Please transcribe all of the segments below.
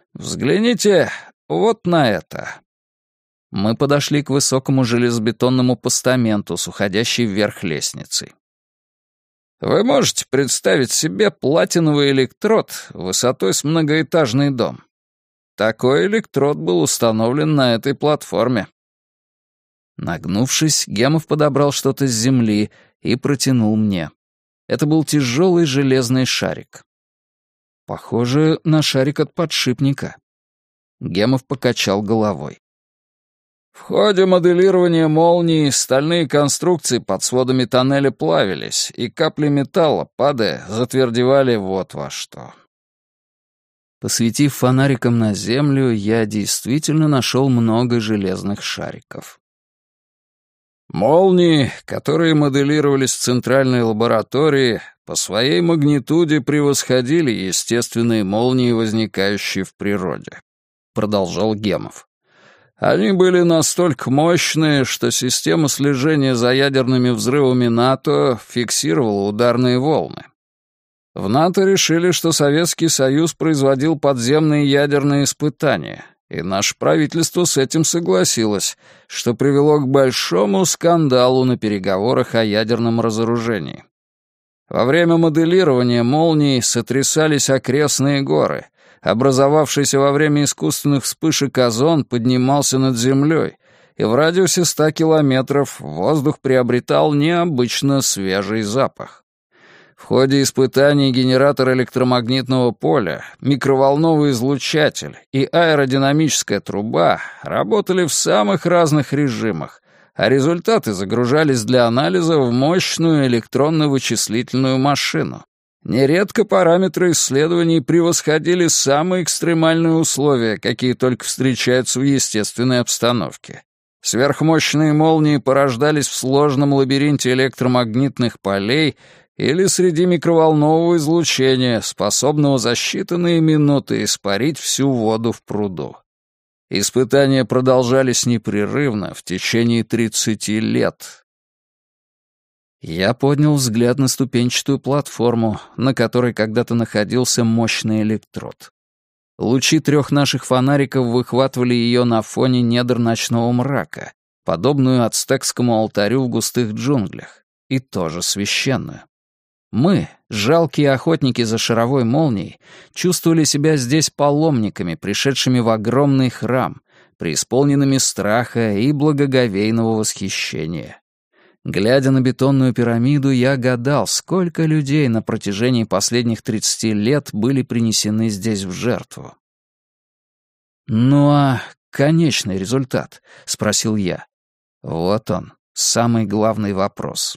«Взгляните вот на это». Мы подошли к высокому железобетонному постаменту с уходящей вверх лестницей. Вы можете представить себе платиновый электрод высотой с многоэтажный дом? Такой электрод был установлен на этой платформе. Нагнувшись, Гемов подобрал что-то с земли и протянул мне. Это был тяжелый железный шарик. Похоже на шарик от подшипника. Гемов покачал головой. В ходе моделирования молнии стальные конструкции под сводами тоннеля плавились, и капли металла, падая, затвердевали вот во что. Посветив фонариком на землю, я действительно нашел много железных шариков. Молнии, которые моделировались в центральной лаборатории, по своей магнитуде превосходили естественные молнии, возникающие в природе, продолжал Гемов. Они были настолько мощные, что система слежения за ядерными взрывами НАТО фиксировала ударные волны. В НАТО решили, что Советский Союз производил подземные ядерные испытания, и наше правительство с этим согласилось, что привело к большому скандалу на переговорах о ядерном разоружении. Во время моделирования молний сотрясались окрестные горы. Образовавшийся во время искусственных вспышек озон поднимался над землей, и в радиусе 100 километров воздух приобретал необычно свежий запах. В ходе испытаний генератор электромагнитного поля, микроволновый излучатель и аэродинамическая труба работали в самых разных режимах, а результаты загружались для анализа в мощную электронно-вычислительную машину. Нередко параметры исследований превосходили самые экстремальные условия, какие только встречаются в естественной обстановке. Сверхмощные молнии порождались в сложном лабиринте электромагнитных полей или среди микроволнового излучения, способного за считанные минуты испарить всю воду в пруду. Испытания продолжались непрерывно в течение 30 лет. Я поднял взгляд на ступенчатую платформу, на которой когда-то находился мощный электрод. Лучи 3 наших фонариков выхватывали ее на фоне недр ночного мрака, подобную ацтекскому алтарю в густых джунглях, и тоже священную. Мы, жалкие охотники за шаровой молнией, чувствовали себя здесь паломниками, пришедшими в огромный храм, преисполненными страха и благоговейного восхищения. Глядя на бетонную пирамиду, я гадал, сколько людей на протяжении последних 30 лет были принесены здесь в жертву. «Ну а конечный результат?» — спросил я. Вот он, самый главный вопрос.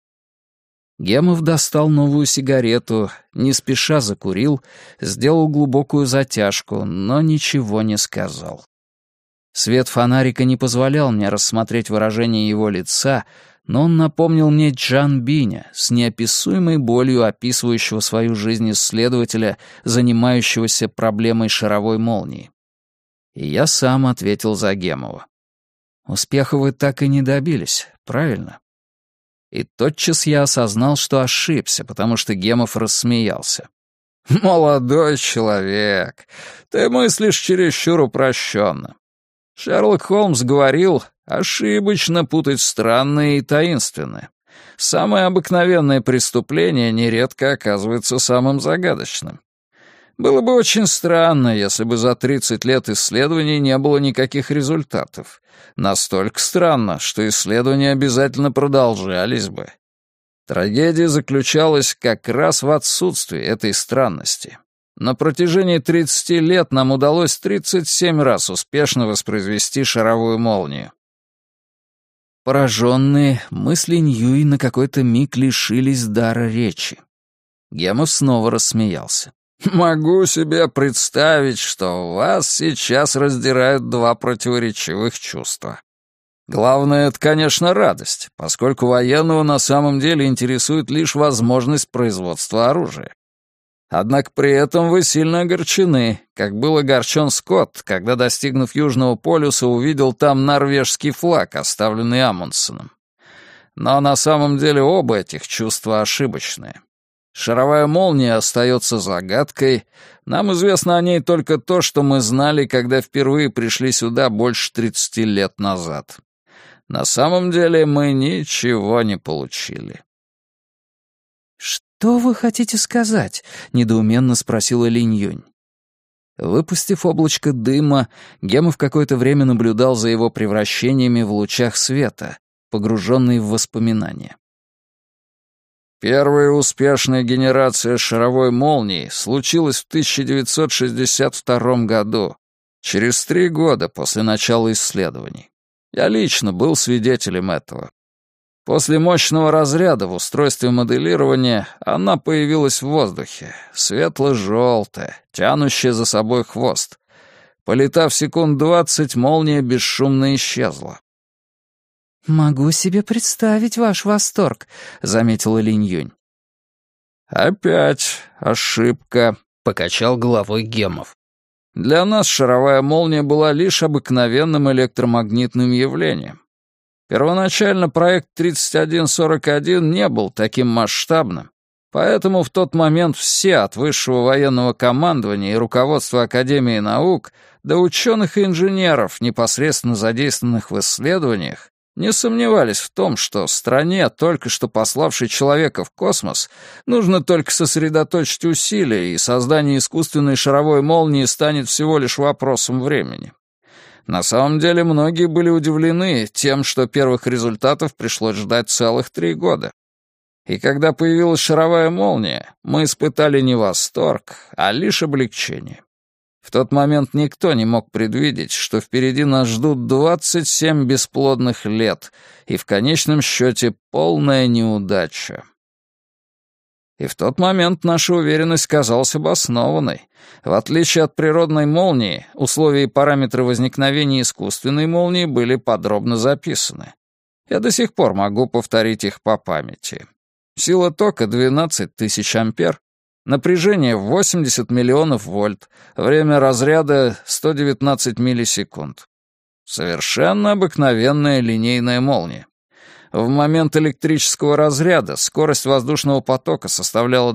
Гемов достал новую сигарету, не спеша закурил, сделал глубокую затяжку, но ничего не сказал. Свет фонарика не позволял мне рассмотреть выражение его лица, но он напомнил мне Джан Биня, с неописуемой болью описывающего свою жизнь исследователя, занимающегося проблемой шаровой молнии. И я сам ответил за Гемова. Успеха вы так и не добились, правильно? И тотчас я осознал, что ошибся, потому что Гемов рассмеялся. «Молодой человек, ты мыслишь чересчур упрощенно. Шерлок Холмс говорил, ошибочно путать странное и таинственное. Самое обыкновенное преступление нередко оказывается самым загадочным. Было бы очень странно, если бы за 30 лет исследований не было никаких результатов. Настолько странно, что исследования обязательно продолжались бы. Трагедия заключалась как раз в отсутствии этой странности. На протяжении 30 лет нам удалось 37 раз успешно воспроизвести шаровую молнию. Пораженные, мысли Ньюи на какой-то миг лишились дара речи. Гемов снова рассмеялся. «Могу себе представить, что вас сейчас раздирают 2 противоречивых чувства. Главное, это, конечно, радость, поскольку военного на самом деле интересует лишь возможность производства оружия. Однако при этом вы сильно огорчены, как был огорчен Скотт, когда, достигнув Южного полюса, увидел там норвежский флаг, оставленный Амундсеном. Но на самом деле оба этих чувства ошибочные. Шаровая молния остается загадкой. Нам известно о ней только то, что мы знали, когда впервые пришли сюда больше 30 лет назад. На самом деле мы ничего не получили. «Что вы хотите сказать?» — недоуменно спросила Линь-Юнь. Выпустив облачко дыма, Гемов какое-то время наблюдал за его превращениями в лучах света, погруженный в воспоминания. Первая успешная генерация шаровой молнии случилась в 1962 году, через 3 года после начала исследований. Я лично был свидетелем этого. После мощного разряда в устройстве моделирования она появилась в воздухе, светло-желтая, тянущая за собой хвост. Полетав секунд 20, молния бесшумно исчезла. «Могу себе представить ваш восторг», — заметила Линь-Юнь. «Опять ошибка», — покачал головой Гемов. «Для нас шаровая молния была лишь обыкновенным электромагнитным явлением. Первоначально проект 3141 не был таким масштабным, поэтому в тот момент все от высшего военного командования и руководства Академии наук до ученых и инженеров, непосредственно задействованных в исследованиях, не сомневались в том, что стране, только что пославшей человека в космос, нужно только сосредоточить усилия, и создание искусственной шаровой молнии станет всего лишь вопросом времени. На самом деле многие были удивлены тем, что первых результатов пришлось ждать целых 3 года. И когда появилась шаровая молния, мы испытали не восторг, а лишь облегчение. В тот момент никто не мог предвидеть, что впереди нас ждут 27 бесплодных лет и в конечном счете полная неудача. И в тот момент наша уверенность казалась обоснованной. В отличие от природной молнии, условия и параметры возникновения искусственной молнии были подробно записаны. Я до сих пор могу повторить их по памяти. Сила тока 12 тысяч ампер, напряжение 80 миллионов вольт, время разряда 119 миллисекунд. Совершенно обыкновенная линейная молния. В момент электрического разряда скорость воздушного потока составляла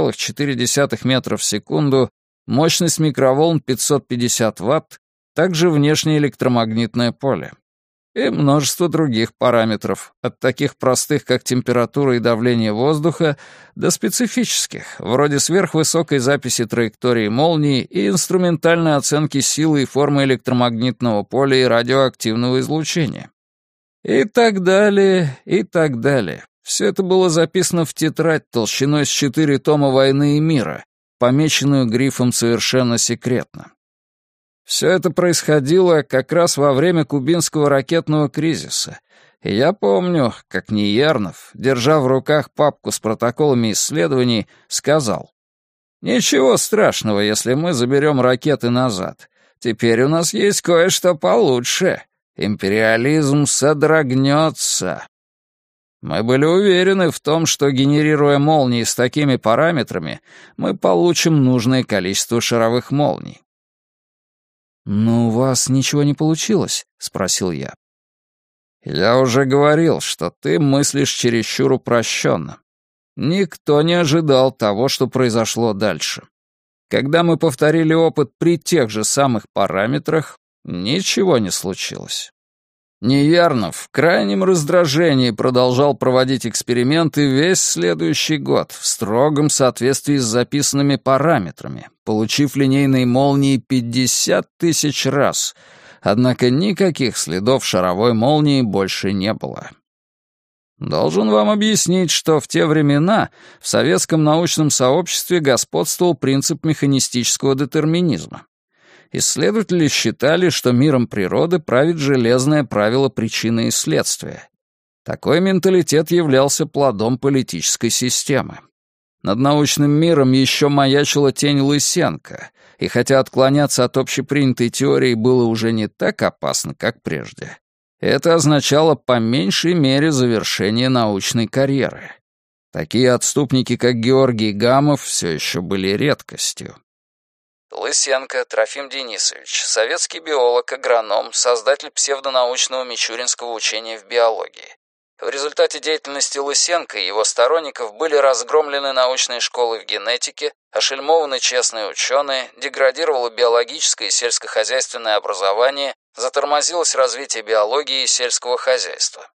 2,4 метра в секунду, мощность микроволн 550 Вт, также внешнее электромагнитное поле. И множество других параметров, от таких простых, как температура и давление воздуха, до специфических, вроде сверхвысокой записи траектории молнии и инструментальной оценки силы и формы электромагнитного поля и радиоактивного излучения. И так далее, и так далее. Все это было записано в тетрадь толщиной с 4 тома «Войны и мира», помеченную грифом «Совершенно секретно». Все это происходило как раз во время кубинского ракетного кризиса, и я помню, как Ниернов, держа в руках папку с протоколами исследований, сказал: «Ничего страшного, если мы заберем ракеты назад. Теперь у нас есть кое-что получше. Империализм содрогнется». Мы были уверены в том, что, генерируя молнии с такими параметрами, мы получим нужное количество шаровых молний. «Но у вас ничего не получилось?» — спросил я. «Я уже говорил, что ты мыслишь чересчур упрощенно. Никто не ожидал того, что произошло дальше. Когда мы повторили опыт при тех же самых параметрах, ничего не случилось». Ниернов в крайнем раздражении продолжал проводить эксперименты весь следующий год в строгом соответствии с записанными параметрами, получив линейные молнии 50 тысяч раз, однако никаких следов шаровой молнии больше не было. Должен вам объяснить, что в те времена в советском научном сообществе господствовал принцип механистического детерминизма. Исследователи считали, что миром природы правит железное правило причины и следствия. Такой менталитет являлся плодом политической системы. Над научным миром еще маячила тень Лысенко, и хотя отклоняться от общепринятой теории было уже не так опасно, как прежде, это означало по меньшей мере завершение научной карьеры. Такие отступники, как Георгий Гамов, все еще были редкостью. Лысенко Трофим Денисович, советский биолог, агроном, создатель псевдонаучного мичуринского учения в биологии. В результате деятельности Лысенко и его сторонников были разгромлены научные школы в генетике, ошельмованы честные ученые, деградировало биологическое и сельскохозяйственное образование, затормозилось развитие биологии и сельского хозяйства.